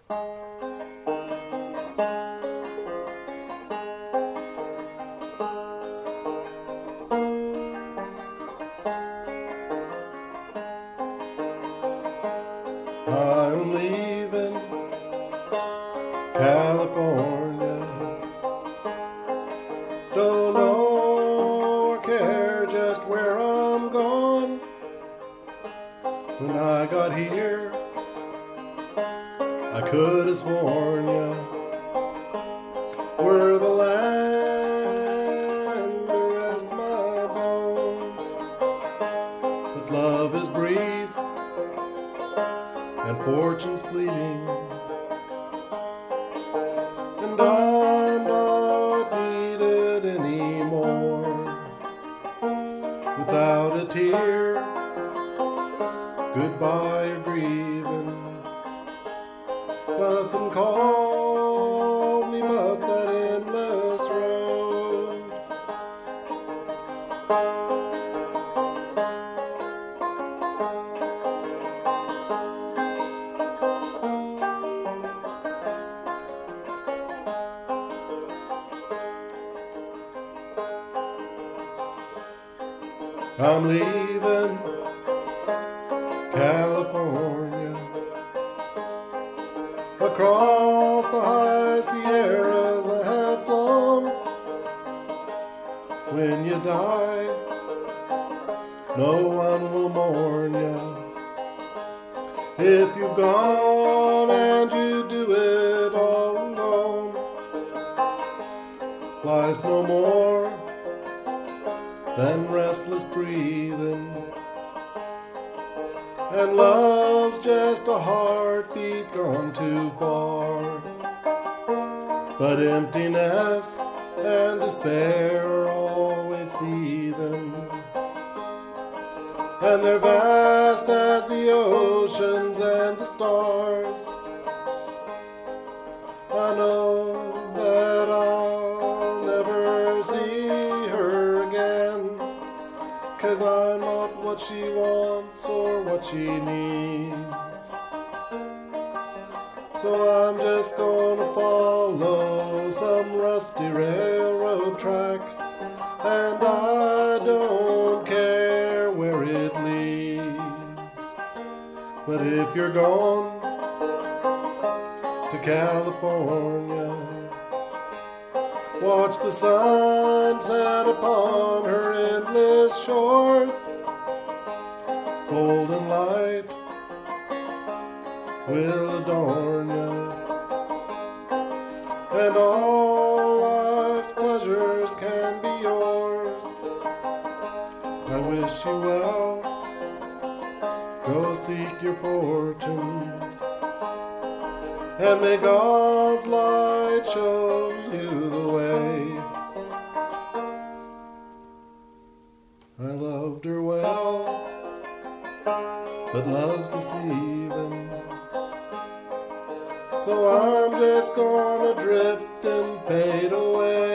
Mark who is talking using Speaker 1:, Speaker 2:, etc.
Speaker 1: I'm leaving California. Don't know or care just where I'm going. When I got here, I could have sworn ya were the land to rest my bones. But love is brief and fortune's fleeting, and I'm not needed anymore. Without a tear, goodbye you're grieving. Nothing called me but that endless road. I'm leaving California, across the high Sierras I have flown. When you die, no one will mourn you. If you've gone and you do it all alone, life's no more than restless breathing, and love's just a heartbeat gone too far. But emptiness and despair are always seething, and they're vast as the oceans and the stars. I know that I'll never see her again, 'cause I'm not what she wants or what she needs. So I'm just gonna follow some rusty railroad track, and I don't care where it leads. But if you're gone to California, watch the sun set upon her endless shores. Golden light will adorn you, and all life's pleasures can be yours. I wish you well, go seek your fortunes, and may God's light show you the way. I loved her well, but love's deceiving, so I'm just gonna drift and fade away.